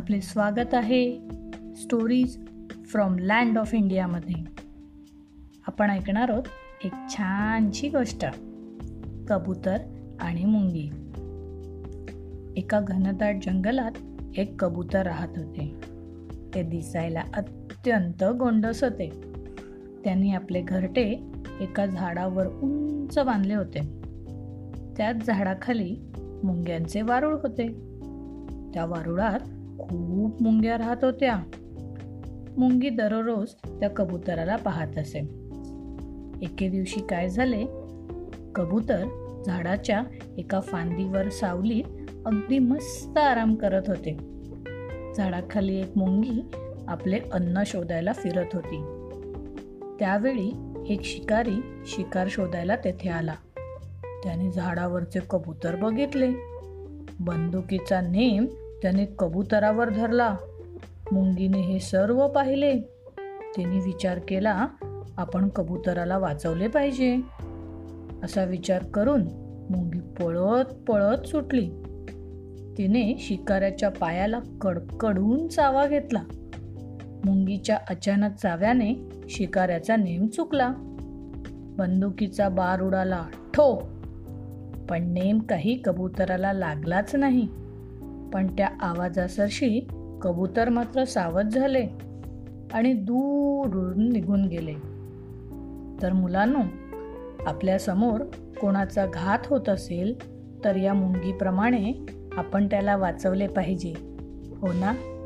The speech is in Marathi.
आपले स्वागत आहे स्टोरीज फ्रॉम लँड ऑफ इंडियामध्ये. आपण ऐकणार आहोत एक छानशी गोष्ट, कबूतर आणि मुंगी. एका घनदाट जंगलात एक कबूतर राहत होते. ते दिसायला अत्यंत गोंडस होते. त्यांनी आपले घरटे एका झाडावर उंच बांधले होते. त्याच झाडाखाली मुंग्यांचे वारूळ होते. त्या वारुळात खूप मुंग्या राहत होत्या. मुंगी दररोज त्या कबुतराला पाहत असे. एके दिवशी काय झाले, कबूतर झाडाच्या एका फांदीवर सावलीत अगदी मस्त आराम करत होते. झाडाखाली एक मुंगी आपले अन्न शोधायला फिरत होती. त्यावेळी एक शिकारी शिकार शोधायला तेथे आला. त्याने झाडावरचे कबूतर बघितले. बंदुकीचा नेम त्याने कबुतरावर धरला. मुंगीने हे सर्व पाहिले. तिने विचार केला, आपण कबुतराला वाचवले पाहिजे. असा विचार करून मुंगी पळत पळत सुटली. तिने शिकाऱ्याच्या पायाला कडकडून चावा घेतला. मुंगीच्या अचानक चाव्याने शिकाऱ्याचा नेम चुकला. बंदुकीचा बार उडाला, ठो. पण नेम काही कबुतराला लागलाच नाही. पण त्या आवाजासरशी कबूतर मात्र सावध झाले आणि दूर उडून निघून गेले. तर मुलांनो, आपल्या समोर कोणाचा घात होत असेल तर या मुंगीप्रमाणे आपण त्याला वाचवले पाहिजे, हो ना?